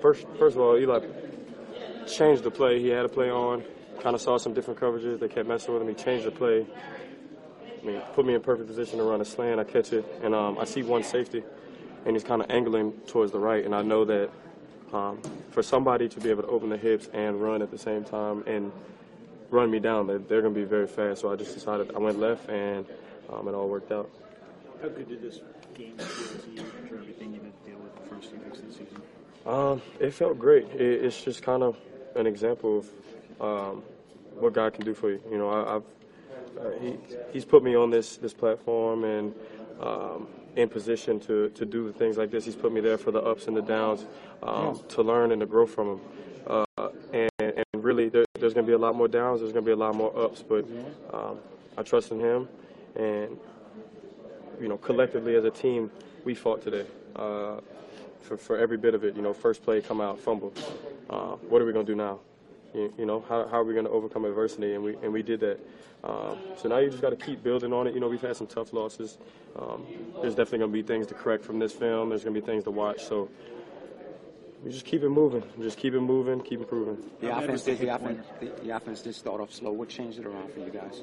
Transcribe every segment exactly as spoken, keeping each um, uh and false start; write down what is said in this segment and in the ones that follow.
first, first of all, Eli changed the play. He had a play on, kind of saw some different coverages. They kept messing with him. He changed the play. I mean, put me in perfect position to run a slant. I catch it, and um, I see one safety, and he's kind of angling towards the right. And I know that um, for somebody to be able to open the hips and run at the same time and run me down, they're, they're going to be very fast. So I just decided I went left, and um, it all worked out. How good did this game feel to you after everything you had to deal with the first few weeks of the season? Um, it felt great. It, it's just kind of an example of um, what God can do for you. You know, I, I've uh, he he's put me on this this platform and um, in position to to do things like this. He's put me there for the ups and the downs, um, to learn and to grow from him. Uh, and, and really, there, there's going to be a lot more downs. There's going to be a lot more ups. But um, I trust in him, and you know, collectively as a team, we fought today. Uh, For, for every bit of it, you know, first play, come out, fumble. Uh, what are we going to do now? You, you know, how, how are we going to overcome adversity? And we and we did that. Um, so now you just got to keep building on it. You know, we've had some tough losses. Um, there's definitely going to be things to correct from this film. There's going to be things to watch. So we just keep it moving. Just keep it moving, keep improving. The offense did the offense the, the offense did start off slow. What changed it around for you guys?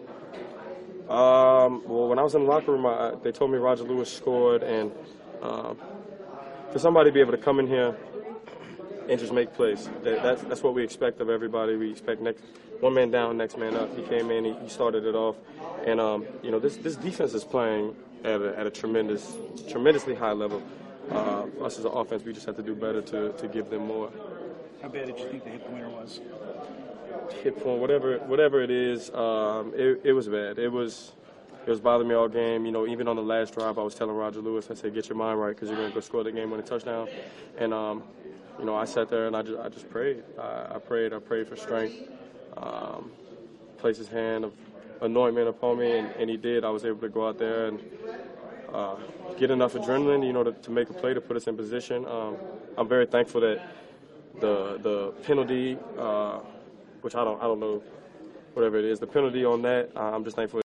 Um, well, when I was in the locker room, I, they told me Roger Lewis scored, and um, for somebody to be able to come in here and just make plays, that, that's that's what we expect of everybody. We expect next one man down, next man up. He came in, he, he started it off, and um, you know this this defense is playing at a, at a tremendous, tremendously high level. Uh, us as an offense, we just have to do better to to give them more. How bad did you think the hit pointer was? Hit point, whatever whatever it is, um, it, it was bad. It was. It was bothering me all game. You know, even on the last drive, I was telling Roger Lewis, I said, get your mind right because you're going to go score the game-winning touchdown. And, um, you know, I sat there and I just, I just prayed. I, I prayed. I prayed for strength. Um, placed his hand of anointment upon me, and, and he did. I was able to go out there and uh, get enough adrenaline, you know, to, to make a play to put us in position. Um, I'm very thankful that the the penalty, uh, which I don't I don't know, whatever it is, the penalty on that, uh, I'm just thankful.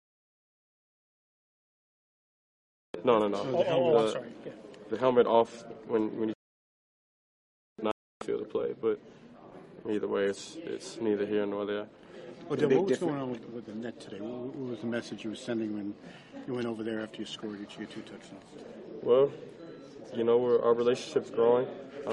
No, no, no. Oh, the, oh, the, sorry. Yeah. The helmet off when when you not feel the play, but either way, it's it's neither here nor there. Well, Dale, what was going on with, with the net today? What, what was the message you were sending when you went over there after you scored each of your two touchdowns? Well, you know, we're, our relationship's growing.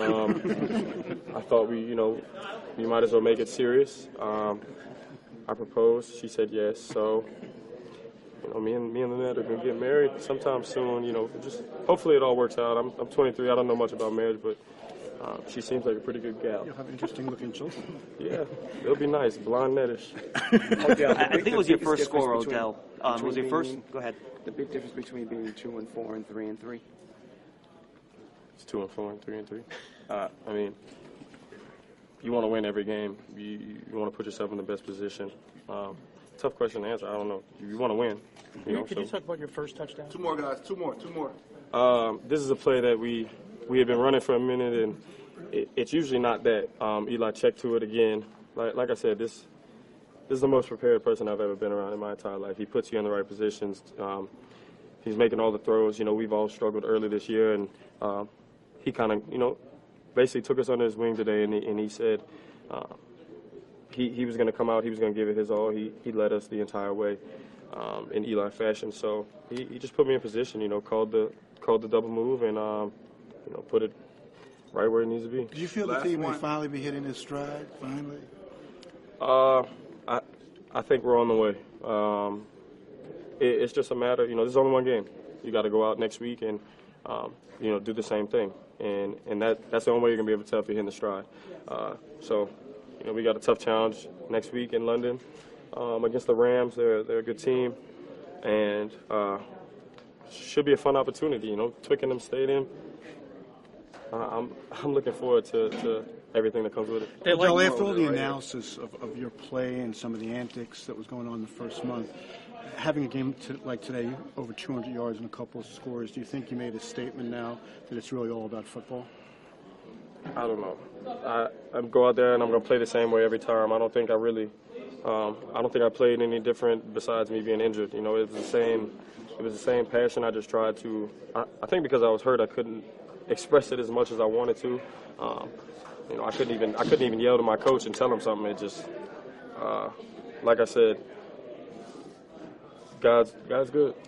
Um, I thought we, you know, we might as well make it serious. Um, I proposed. She said yes. So. You know, me and me and Lynette are gonna get married sometime soon. You know, just hopefully it all works out. I'm I'm twenty-three. I don't know much about marriage, but uh, she seems like a pretty good gal. You'll have interesting-looking children. Yeah, they'll be nice, blonde, nettish. Odell, I think it was your first score, Odell. Um, was your first? Being, go ahead. The big difference between being two and four and three and three. It's two and four and three and three. Uh, I mean, you want to win every game. You you want to put yourself in the best position. Um, Tough question to answer. I don't know. You want to win. You know, Could so. you talk about your first touchdown? Two more, guys. Two more. Two more. Um, this is a play that we we have been running for a minute, and it, it's usually not that. Um, Eli checked to it again. Like like I said, this this is the most prepared person I've ever been around in my entire life. He puts you in the right positions. Um, he's making all the throws. You know, we've all struggled early this year, and uh, he kind of, you know, basically took us under his wing today, and he, and he said. Uh, He, he was going to come out. He was going to give it his all. He he led us the entire way um, in Eli fashion. So he, he just put me in position. You know, called the called the double move and um, you know put it right where it needs to be. Do you feel the team may finally be hitting its stride? Finally. Uh, I I think we're on the way. Um, it, it's just a matter. You know, there's only one game. You got to go out next week and um, you know do the same thing. And and that that's the only way you're gonna be able to tell if you're hitting the stride. Uh, so. You know, we got a tough challenge next week in London um, against the Rams. They're they're a good team, and uh, should be a fun opportunity. You know, Twickenham Stadium. Uh, I'm I'm looking forward to, to everything that comes with it. Joel, after all the analysis of, of your play and some of the antics that was going on in the first month, having a game to, like today, over two hundred yards and a couple of scores, do you think you made a statement now that it's really all about football? I don't know. I, I go out there and I'm going to play the same way every time. I don't think I really, um, I don't think I played any different besides me being injured. You know, it was the same, it was the same passion. I just tried to, I, I think because I was hurt, I couldn't express it as much as I wanted to. Um, you know, I couldn't even I couldn't even yell to my coach and tell him something. It just, uh, like I said, God's God's good.